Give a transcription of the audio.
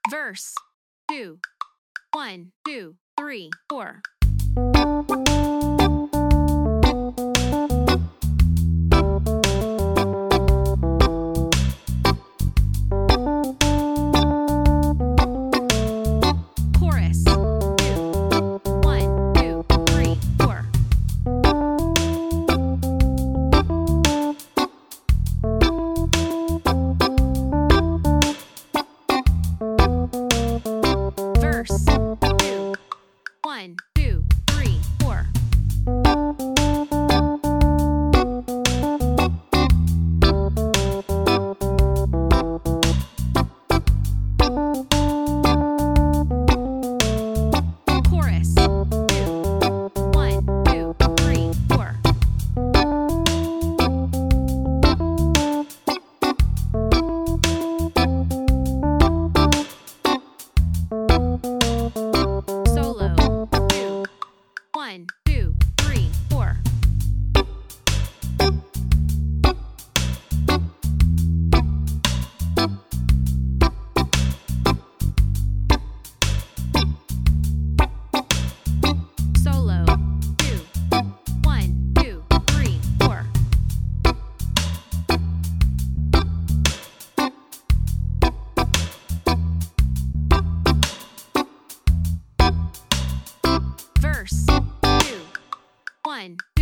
Verse 2. 1, 2, 3, 4. Chorus 2. 1, 2, 3, 4. Verse 2. 1, 2, 3, 4. Chorus 2. 1, 2, 3, 4. Solo 2. 1, 2, 3, 4. Solo 2. 1, 2, 3, 4. Verse 2. 1,